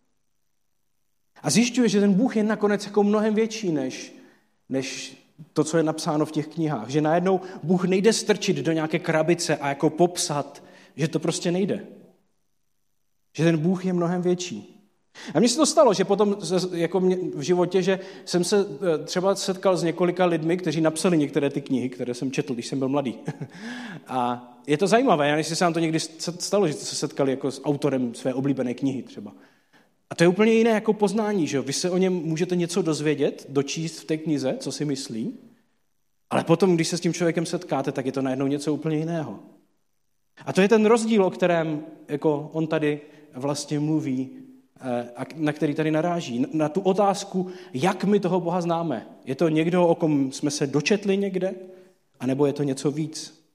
a zjišťuje, že ten Bůh je nakonec jako mnohem větší než, než to, co je napsáno v těch knihách. Že najednou Bůh nejde strčit do nějaké krabice a jako popsat, že to prostě nejde. Že ten Bůh je mnohem větší. A mně se to stalo, že potom jako mě, v životě, že jsem se třeba setkal s několika lidmi, kteří napsali některé ty knihy, které jsem četl, když jsem byl mladý. A je to zajímavé, já jestli se vám to někdy stalo, že jste se setkali jako s autorem své oblíbené knihy třeba. A to je úplně jiné jako poznání, že vy se o něm můžete něco dozvědět, dočíst v té knize, co si myslí, ale potom, když se s tím člověkem setkáte, tak je to najednou něco úplně jiného. A to je ten rozdíl, o kterém jako on tady vlastně mluví a na který tady naráží. Na tu otázku, jak my toho Boha známe. Je to někdo, o kom jsme se dočetli někde, anebo je to něco víc?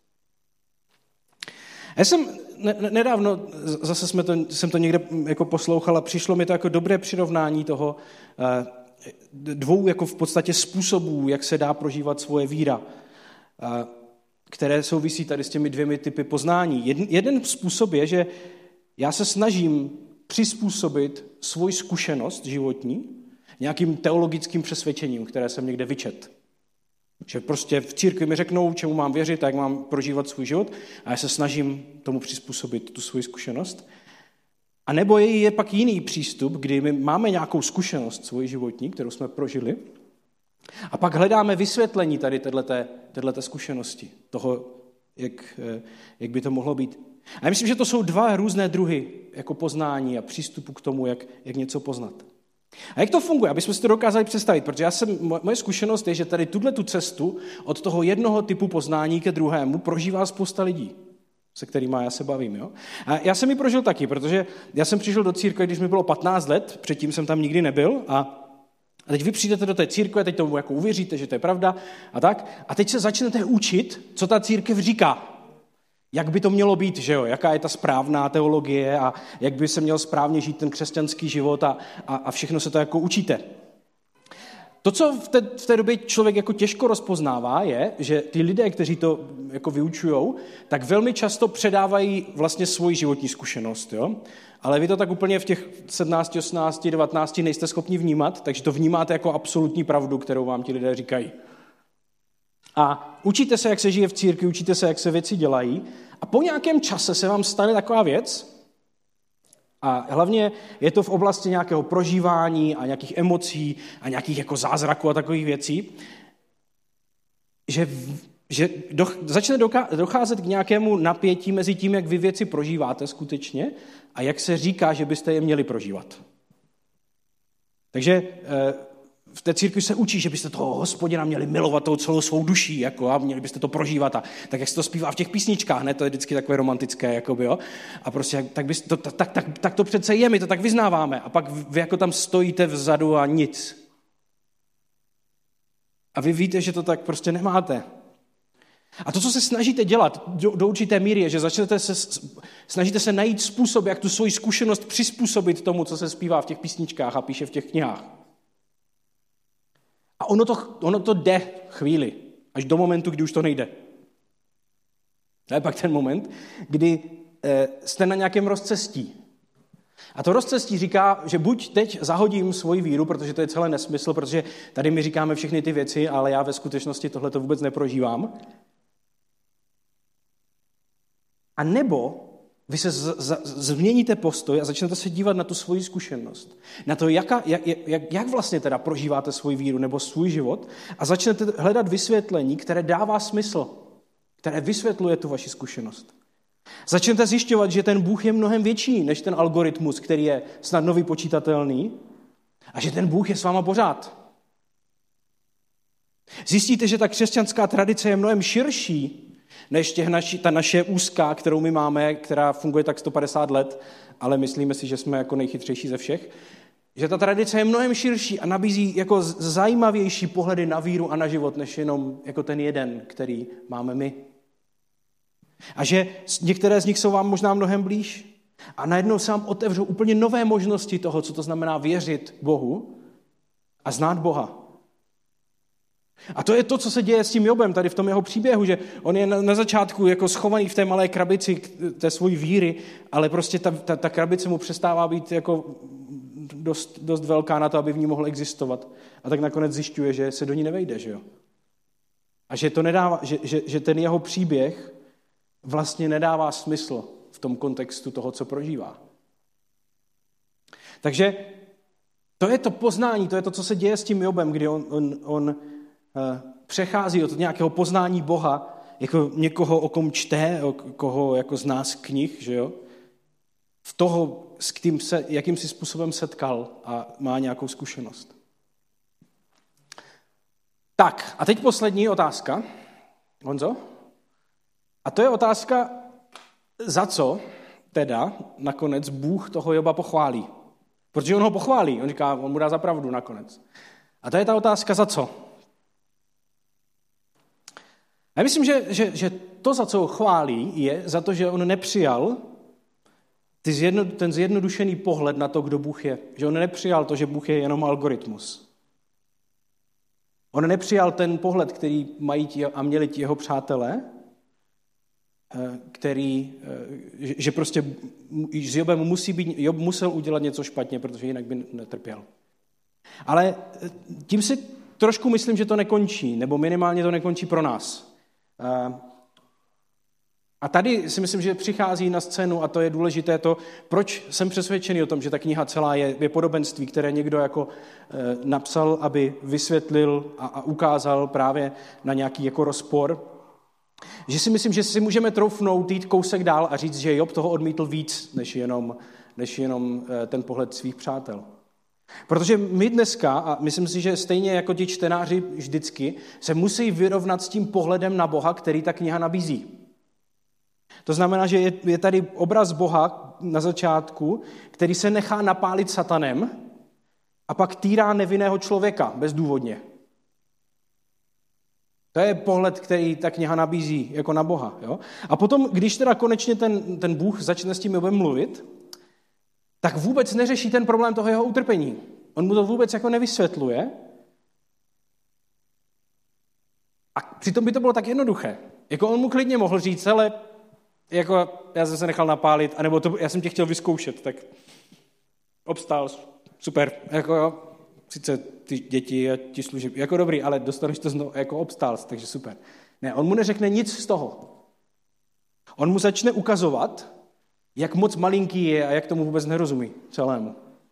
Já jsem nedávno, zase jsme to, jsem to někde jako poslouchal a přišlo mi to jako dobré přirovnání toho dvou jako v podstatě způsobů, jak se dá prožívat svoje víra, které souvisí tady s těmi dvěmi typy poznání. Jeden, jeden způsob je, že já se snažím přizpůsobit svoji zkušenost životní nějakým teologickým přesvědčením, které jsem někde vyčet. Že prostě v církvi mi řeknou, čemu mám věřit, jak mám prožívat svůj život a já se snažím tomu přizpůsobit tu svoji zkušenost. A nebo je, je pak jiný přístup, kdy my máme nějakou zkušenost svoji životní, kterou jsme prožili, a pak hledáme vysvětlení tady této zkušenosti, toho, jak, jak by to mohlo být. A já myslím, že to jsou dva různé druhy jako poznání a přístupu k tomu, jak, jak něco poznat. A jak to funguje, abychom si to dokázali představit, protože já jsem, moje zkušenost je, že tady tuto cestu od toho jednoho typu poznání ke druhému prožívá spousta lidí, se kterými já se bavím. Jo? A já jsem ji prožil taky, protože já jsem přišel do církve, když mi bylo patnáct let, předtím jsem tam nikdy nebyl a A teď vy přijdete do té církve, teď tomu jako uvěříte, že to je pravda a tak. A teď se začnete učit, co ta církev říká. Jak by to mělo být, že jo? Jaká je ta správná teologie a jak by se měl správně žít ten křesťanský život a, a, a všechno se to jako učíte. to, co v té, v té době člověk jako těžko rozpoznává, je, že ty lidé, kteří to jako vyučujou, tak velmi často předávají vlastně svoji životní zkušenost. Jo? Ale vy to tak úplně v těch sedmnácti, osmnácti, devatenácti nejste schopni vnímat, takže to vnímáte jako absolutní pravdu, kterou vám ti lidé říkají. A učíte se, jak se žije v církvi, učíte se, jak se věci dělají a po nějakém čase se vám stane taková věc a hlavně je to v oblasti nějakého prožívání a nějakých emocí a nějakých jako zázraků a takových věcí, že, že doch, začne docházet k nějakému napětí mezi tím, jak vy věci prožíváte skutečně a jak se říká, že byste je měli prožívat. Takže v té církvi se učí, že byste toho Hospodina měli milovat tou celou svou duší, jako, a měli byste to prožívat. A tak, jak se to zpívá v těch písničkách, ne? To je vždycky takové romantické. Jakoby, jo? A prostě tak, byste, to, tak, tak, tak to přece je, my to tak vyznáváme. A pak vy jako tam stojíte vzadu a nic. A vy víte, že to tak prostě nemáte. A to, co se snažíte dělat do, do určité míry, je, že začnete se, snažíte se najít způsob, jak tu svoji zkušenost přizpůsobit tomu, co se zpívá v těch písničkách a píše v těch knihách. A ono to, ono to jde chvíli, až do momentu, kdy už to nejde. To je pak ten moment, kdy e, jste na nějakém rozcestí. A to rozcestí říká, že buď teď zahodím svoji víru, protože to je celé nesmysl, protože tady my říkáme všechny ty věci, ale já ve skutečnosti tohle to vůbec neprožívám. A nebo vy se z, z, změníte postoj a začnete se dívat na tu svoji zkušenost. Na to, jaka, jak, jak, jak vlastně teda prožíváte svoji víru nebo svůj život a začnete hledat vysvětlení, které dává smysl, které vysvětluje tu vaši zkušenost. Začnete zjišťovat, že ten Bůh je mnohem větší než ten algoritmus, který je snadno vypočítatelný a že ten Bůh je s váma pořád. Zjistíte, že ta křesťanská tradice je mnohem širší než těch naši, ta naše úzká, kterou my máme, která funguje tak sto padesát let, ale myslíme si, že jsme jako nejchytřejší ze všech, že ta tradice je mnohem širší a nabízí jako zajímavější pohledy na víru a na život, než jenom jako ten jeden, který máme my. A že některé z nich jsou vám možná mnohem blíž a najednou se vám otevřou úplně nové možnosti toho, co to znamená věřit Bohu a znát Boha. A to je to, co se děje s tím Jobem tady v tom jeho příběhu, že on je na, na začátku jako schovaný v té malé krabici té svojí víry, ale prostě ta, ta, ta krabice mu přestává být jako dost, dost velká na to, aby v ní mohl existovat. A tak nakonec zjišťuje, že se do ní nevejde, že jo? A že, to nedává, že, že, že ten jeho příběh vlastně nedává smysl v tom kontextu toho, co prožívá. Takže to je to poznání, to je to, co se děje s tím Jobem, kdy on, on, on přechází od nějakého poznání Boha jako někoho, o kom čte, o koho jako z nás knih, že jo? V toho, s kým se, jakým si způsobem setkal a má nějakou zkušenost. Tak, a teď poslední otázka. Honzo? A to je otázka, za co teda nakonec Bůh toho Joba pochválí. Protože on ho pochválí, on říká, on mu dá za pravdu nakonec. A to je ta otázka, za co? Já myslím, že, že, že to, za co ho chválí, je za to, že on nepřijal ty zjedno, ten zjednodušený pohled na to, kdo Bůh je. Že on nepřijal to, že Bůh je jenom algoritmus. On nepřijal ten pohled, který mají ti a měli ti jeho přátelé, který, že prostě s Jobem musí být, Job musel udělat něco špatně, protože jinak by netrpěl. Ale tím si trošku myslím, že to nekončí, nebo minimálně to nekončí pro nás. A tady si myslím, že přichází na scénu, a to je důležité to, proč jsem přesvědčený o tom, že ta kniha celá je, je podobenství, které někdo jako e, napsal, aby vysvětlil a, a ukázal právě na nějaký jako rozpor. Že si myslím, že si můžeme troufnout jít kousek dál a říct, že Job toho odmítl víc, než jenom, než jenom e, ten pohled svých přátel. Protože my dneska, a myslím si, že stejně jako ti čtenáři vždycky, se musí vyrovnat s tím pohledem na Boha, který ta kniha nabízí. To znamená, že je, je tady obraz Boha na začátku, který se nechá napálit satanem a pak týrá nevinného člověka bezdůvodně. To je pohled, který ta kniha nabízí jako na Boha. Jo? A potom, když teda konečně ten, ten Bůh začne s tím Jobem mluvit, tak vůbec neřeší ten problém toho jeho utrpení. On mu to vůbec jako nevysvětluje, A přitom by to bylo tak jednoduché. Jako on mu klidně mohl říct, ale jako já jsem se nechal napálit, anebo to, já jsem tě chtěl vyzkoušet, tak obstál, super, jako jo, sice ty děti a ti služeb, jako dobrý, ale dostaneš to znovu, jako obstál, takže super. Ne, on mu neřekne nic z toho. On mu začne ukazovat, jak moc malinký je a jak tomu vůbec nerozumí celému.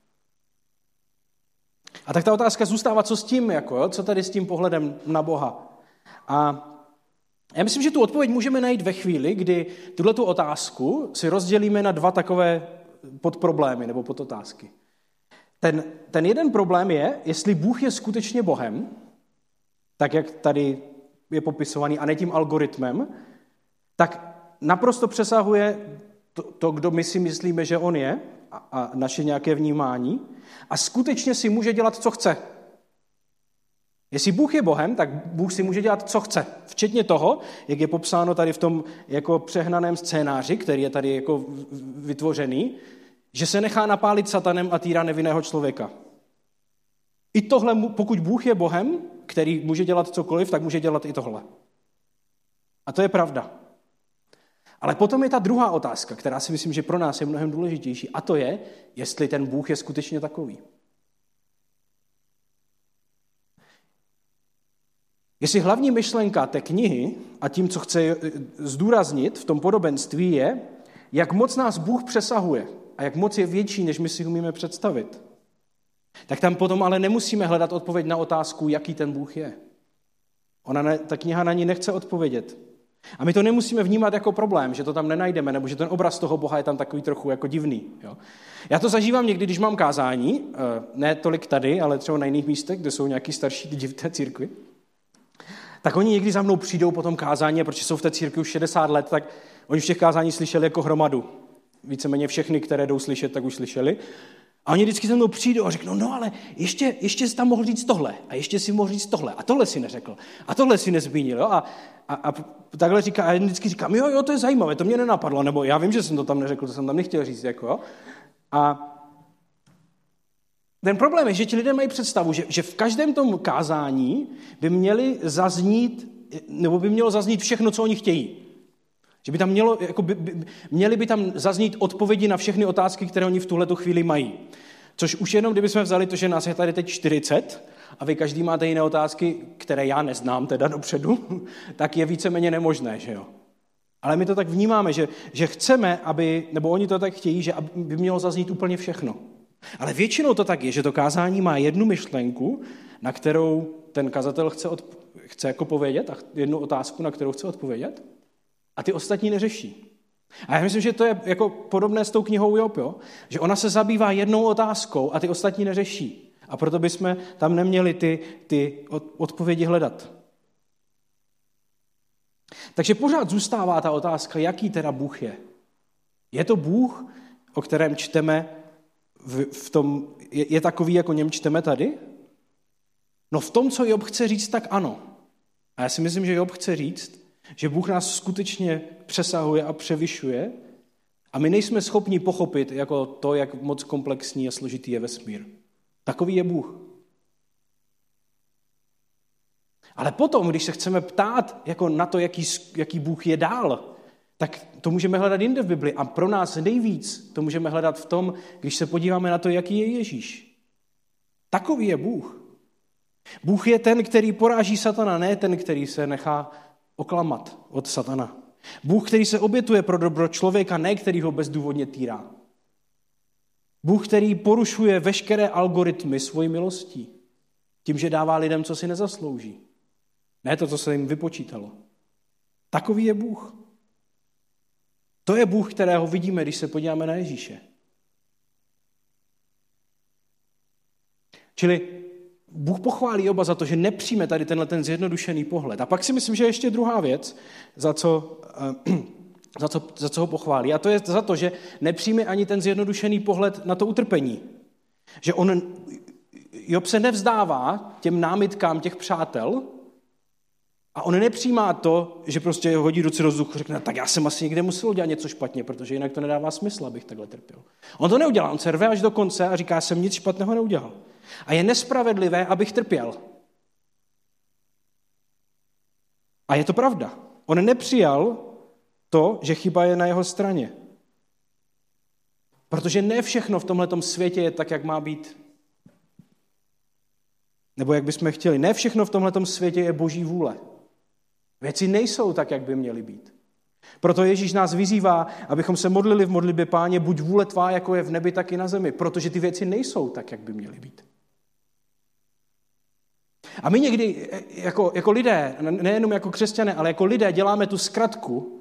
A tak ta otázka zůstává, co s tím, jako, jo? Co tady s tím pohledem na Boha. A já myslím, že tu odpověď můžeme najít ve chvíli, kdy tuhletu otázku si rozdělíme na dva takové podproblémy nebo podotázky. Ten, ten jeden problém je, jestli Bůh je skutečně Bohem, tak jak tady je popisovaný, a ne tím algoritmem, tak naprosto přesahuje to, to kdo my si myslíme, že on je, a, a naše nějaké vnímání, a skutečně si může dělat, co chce. Jestli Bůh je Bohem, tak Bůh si může dělat, co chce. Včetně toho, jak je popsáno tady v tom jako přehnaném scénáři, který je tady jako vytvořený, že se nechá napálit satanem a týrá nevinného člověka. I tohle, pokud Bůh je Bohem, který může dělat cokoliv, tak může dělat i tohle. A to je pravda. Ale potom je ta druhá otázka, která si myslím, že pro nás je mnohem důležitější, a to je, jestli ten Bůh je skutečně takový. Jestli hlavní myšlenka té knihy a tím, co chce zdůraznit v tom podobenství, je, jak moc nás Bůh přesahuje a jak moc je větší, než my si umíme představit, tak tam potom ale nemusíme hledat odpověď na otázku, jaký ten Bůh je. Ona ne, ta kniha na ní nechce odpovědět. A my to nemusíme vnímat jako problém, že to tam nenajdeme, nebo že ten obraz toho Boha je tam takový trochu jako divný. Jo? Já to zažívám někdy, když mám kázání, ne tolik tady, ale třeba na jiných místech, kde jsou nějaký starší lidi v té církvi, tak oni někdy za mnou přijdou po tom kázání, protože jsou v té církvi už šedesát let, tak oni v těch kázání slyšeli jako hromadu. Víceméně všechny, které jdou slyšet, tak už slyšeli. A oni vždycky za mnou přijdou a řeknou, no ale ještě, ještě jsi tam mohl říct tohle, a ještě si mohl říct tohle, a tohle si neřekl, a tohle si nezmínil. Jo? A, a, a takhle říká, a já vždycky říkám, jo, jo, to je zajímavé, to mě nenapadlo, nebo já vím, že jsem to tam neřekl, to jsem tam nechtěl říct. Jako, jo? A ten problém je, že ti lidé mají představu, že, že v každém tom kázání by měli zaznít, nebo by mělo zaznít všechno, co oni chtějí. Že by tam mělo, jako by, by, měli by tam zaznít odpovědi na všechny otázky, které oni v tuhletu chvíli mají. Což už jenom, kdybychom vzali to, že nás je tady teď čtyřicet a vy každý máte jiné otázky, které já neznám teda dopředu, tak je víceméně nemožné, že jo. Ale my to tak vnímáme, že, že chceme, aby, nebo oni to tak chtějí, že by mělo zaznít úplně všechno. Ale většinou to tak je, že to kázání má jednu myšlenku, na kterou ten kazatel chce, odp- chce jako povědět, a jednu otázku, na kterou chce odpovědět, a ty ostatní neřeší. A já myslím, že to je jako podobné s tou knihou Job, jo? Že ona se zabývá jednou otázkou a ty ostatní neřeší. A proto bychom tam neměli ty, ty odpovědi hledat. Takže pořád zůstává ta otázka, jaký teda Bůh je. Je to Bůh, o kterém čteme v, v tom, je, je takový, jako něm čteme tady? No v tom, co Job chce říct, tak ano. A já si myslím, že Job chce říct, že Bůh nás skutečně přesahuje a převyšuje a my nejsme schopni pochopit jako to, jak moc komplexní a složitý je vesmír. Takový je Bůh. Ale potom, když se chceme ptát jako na to, jaký, jaký Bůh je dál, tak to můžeme hledat jinde v Bibli. A pro nás nejvíc to můžeme hledat v tom, když se podíváme na to, jaký je Ježíš. Takový je Bůh. Bůh je ten, který poráží satana, ne ten, který se nechá oklamat od satana. Bůh, který se obětuje pro dobro člověka, ne který ho bezdůvodně týrá. Bůh, který porušuje veškeré algoritmy svojí milostí, tím, že dává lidem, co si nezaslouží. Ne to, co se jim vypočítalo. Takový je Bůh. To je Bůh, kterého vidíme, když se podíváme na Ježíše. Čili Bůh pochválí Joba za to, že nepřijme tady tenhle ten zjednodušený pohled. A pak si myslím, že ještě druhá věc, za co, za co, za co ho pochválí, a to je za to, že nepřijme ani ten zjednodušený pohled na to utrpení. Že on, Job se nevzdává těm námitkám těch přátel a on nepřijímá to, že prostě hodí ruce do vzduchu a řekne, tak já jsem asi někde musel udělat něco špatně, protože jinak to nedává smysl, abych takhle trpěl. On to neudělá, on se rve až do konce a říká, jsem nic špatného neudělal. A je nespravedlivé, abych trpěl. A je to pravda. On nepřijal to, že chyba je na jeho straně. Protože ne všechno v tomhletom světě je tak, jak má být. Nebo jak bychom chtěli. Ne všechno v tomhletom světě je boží vůle. Věci nejsou tak, jak by měly být. Proto Ježíš nás vyzývá, abychom se modlili v modlitbě: Páně, buď vůle tvá, jako je v nebi, tak i na zemi. Protože ty věci nejsou tak, jak by měly být. A my někdy jako, jako lidé, nejenom jako křesťané, ale jako lidé děláme tu zkratku,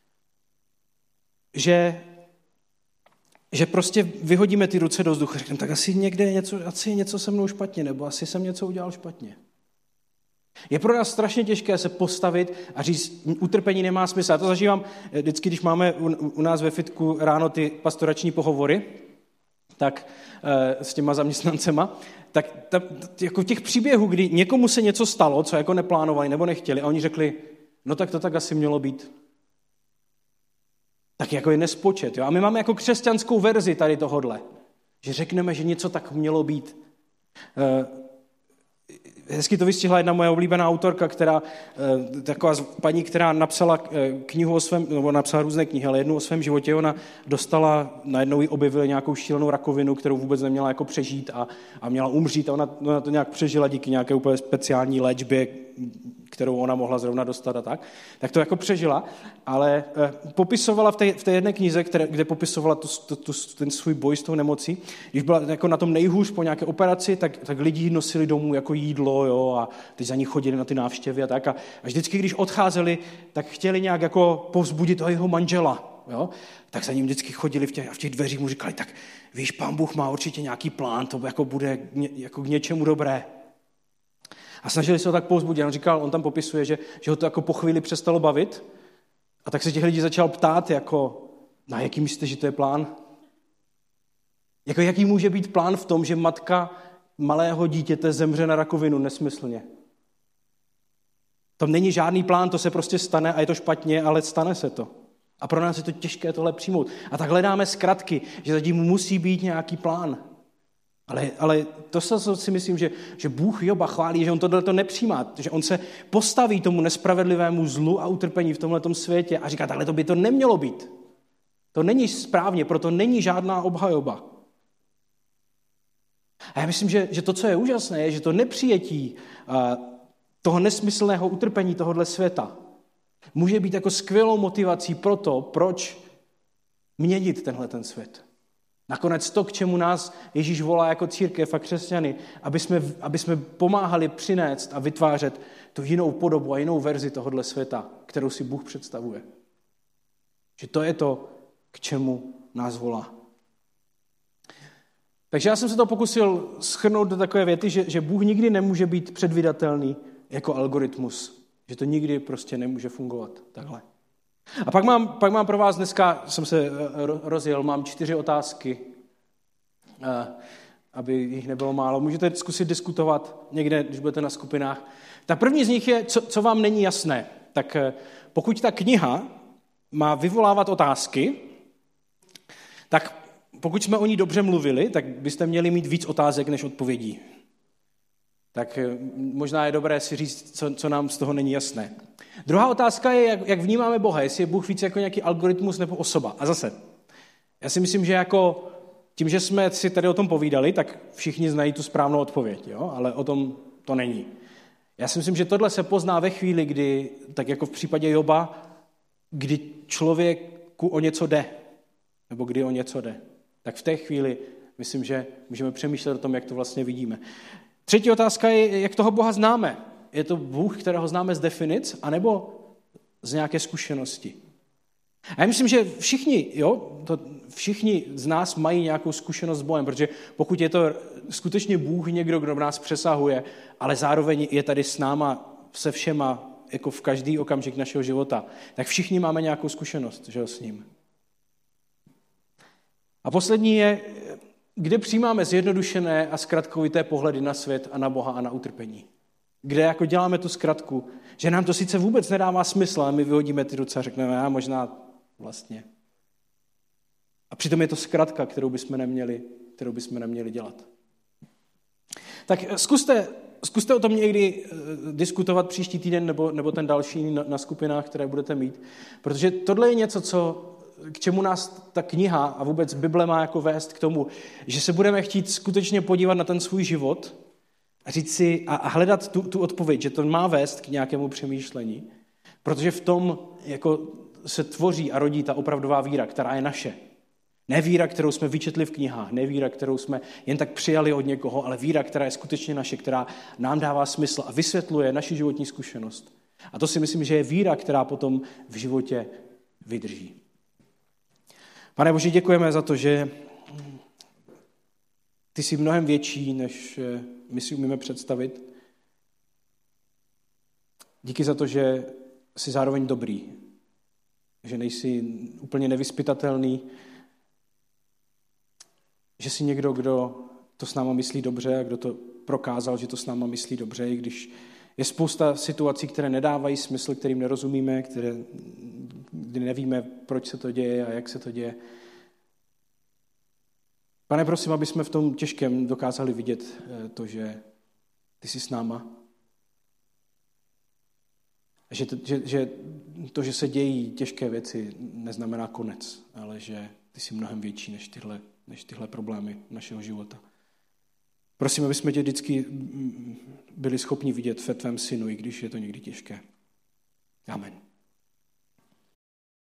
že, že prostě vyhodíme ty ruce do vzduchu a řekneme: tak asi někde je něco, asi je něco se mnou špatně, nebo asi jsem něco udělal špatně. Je pro nás strašně těžké se postavit a říct, utrpení nemá smysl. Já to zažívám vždycky, když máme u, u nás ve fitku ráno ty pastorační pohovory, tak e, s těma zaměstnancema, tak ta, jako těch příběhů, kdy někomu se něco stalo, co jako neplánovali nebo nechtěli, a oni řekli: no tak to tak asi mělo být. Tak jako je nespočet. Jo? A my máme jako křesťanskou verzi tady tohodle, že řekneme, že něco tak mělo být. E, Hezky to vystihla jedna moje oblíbená autorka, která, taková paní, která napsala knihu o svém, nebo napsala různé knihy, ale jednu o svém životě. Ona dostala, najednou jí objevili nějakou šílenou rakovinu, kterou vůbec neměla jako přežít a, a měla umřít, a ona, ona to nějak přežila díky nějaké úplně speciální léčbě, kterou ona mohla zrovna dostat a tak. Tak to jako přežila, ale eh, popisovala v té, v té jedné knize, které, kde popisovala tu, tu, tu, ten svůj boj s tou nemocí. Když byla jako na tom nejhůř po nějaké operaci, tak, tak lidi nosili domů jako jídlo, jo, a teď za ní chodili na ty návštěvy a tak. A, a vždycky, když odcházeli, tak chtěli nějak jako povzbudit toho jeho manžela, jo. Tak za ním vždycky chodili v těch, a v těch dveřích mu říkali: tak víš, Pán Bůh má určitě nějaký plán, to jako bude jako k něčemu dobré. A snažili se ho tak povzbudit. On říkal, on tam popisuje, že, že ho to jako po chvíli přestalo bavit, a tak se těch lidí začal ptát, jako, na jaký myslíte, že to je plán? Jako jaký může být plán v tom, že matka malého dítěte zemře na rakovinu nesmyslně? Tam není žádný plán, to se prostě stane a je to špatně, ale stane se to. A pro nás je to těžké tohle přijmout. A tak hledáme zkratky, že zatím musí být nějaký plán. Ale, ale to si myslím, že, že Bůh Joba chválí, že on tohleto nepřijímá, že on se postaví tomu nespravedlivému zlu a utrpení v tomhletom světě a říká: takhle to by to nemělo být. To není správně, proto není žádná obhajoba. A já myslím, že, že to, co je úžasné, je, že to nepřijetí uh, toho nesmyslného utrpení tohohle světa může být jako skvělou motivací pro to, proč měnit tenhle ten svět. Nakonec to, k čemu nás Ježíš volá jako církev a křesťany, aby jsme, aby jsme pomáhali přinést a vytvářet tu jinou podobu a jinou verzi tohohle světa, kterou si Bůh představuje. Že to je to, k čemu nás volá. Takže já jsem se to pokusil shrnout do takové věty, že, že Bůh nikdy nemůže být předvídatelný jako algoritmus. Že to nikdy prostě nemůže fungovat takhle. A pak mám, pak mám pro vás, dneska jsem se rozjel, mám čtyři otázky, aby jich nebylo málo. Můžete zkusit diskutovat někde, když budete na skupinách. Ta první z nich je, co, co vám není jasné. Tak pokud ta kniha má vyvolávat otázky, tak pokud jsme o ní dobře mluvili, tak byste měli mít víc otázek než odpovědí. Tak možná je dobré si říct, co, co nám z toho není jasné. Druhá otázka je, jak, jak vnímáme Boha, jestli je Bůh víc jako nějaký algoritmus nebo osoba. A zase, já si myslím, že jako tím, že jsme si tady o tom povídali, tak všichni znají tu správnou odpověď, jo? Ale o tom to není. Já si myslím, že tohle se pozná ve chvíli, kdy, tak jako v případě Joba, kdy člověku o něco jde, nebo kdy o něco jde. Tak v té chvíli myslím, že můžeme přemýšlet o tom, jak to vlastně vidíme. Třetí otázka je, jak toho Boha známe. Je to Bůh, kterého známe z definic, anebo z nějaké zkušenosti? A já myslím, že všichni, jo, to všichni z nás mají nějakou zkušenost s Bohem, protože pokud je to skutečně Bůh někdo, kdo nás přesahuje, ale zároveň je tady s náma se všema, jako v každý okamžik našeho života, tak všichni máme nějakou zkušenost, že jo, s ním. A poslední je, kde přijímáme zjednodušené a zkratkovité pohledy na svět a na Boha a na utrpení. Kde jako děláme tu zkratku, že nám to sice vůbec nedává smysl, ale my vyhodíme ty ruce a řekneme, a možná vlastně. A přitom je to zkratka, kterou bychom neměli, kterou bychom neměli dělat. Tak zkuste Zkuste o tom někdy diskutovat příští týden nebo, nebo ten další na, na skupinách, které budete mít, protože tohle je něco, co, k čemu nás ta kniha a vůbec Bible má jako vést k tomu, že se budeme chtít skutečně podívat na ten svůj život a říct si a, a hledat tu, tu odpověď, že to má vést k nějakému přemýšlení, protože v tom jako se tvoří a rodí ta opravdová víra, která je naše. Ne víra, kterou jsme vyčetli v knihách, ne víra, kterou jsme jen tak přijali od někoho, ale víra, která je skutečně naše, která nám dává smysl a vysvětluje naši životní zkušenost. A to si myslím, že je víra, která potom v životě vydrží. Pane Bože, děkujeme za to, že ty jsi mnohem větší, než my si umíme představit. Díky za to, že jsi zároveň dobrý, že nejsi úplně nevyzpytatelný, že jsi někdo, kdo to s náma myslí dobře a kdo to prokázal, že to s náma myslí dobře, i když je spousta situací, které nedávají smysl, kterým nerozumíme, které, kdy nevíme, proč se to děje a jak se to děje. Pane, prosím, aby jsme v tom těžkém dokázali vidět to, že ty jsi s náma. Že to, že, že to, že se dějí těžké věci, neznamená konec, ale že ty jsi mnohem větší než tyhle, než tyhle problémy našeho života. Prosím, aby jsme tě vždycky byli schopni vidět ve tvém synu, i když je to někdy těžké. Amen.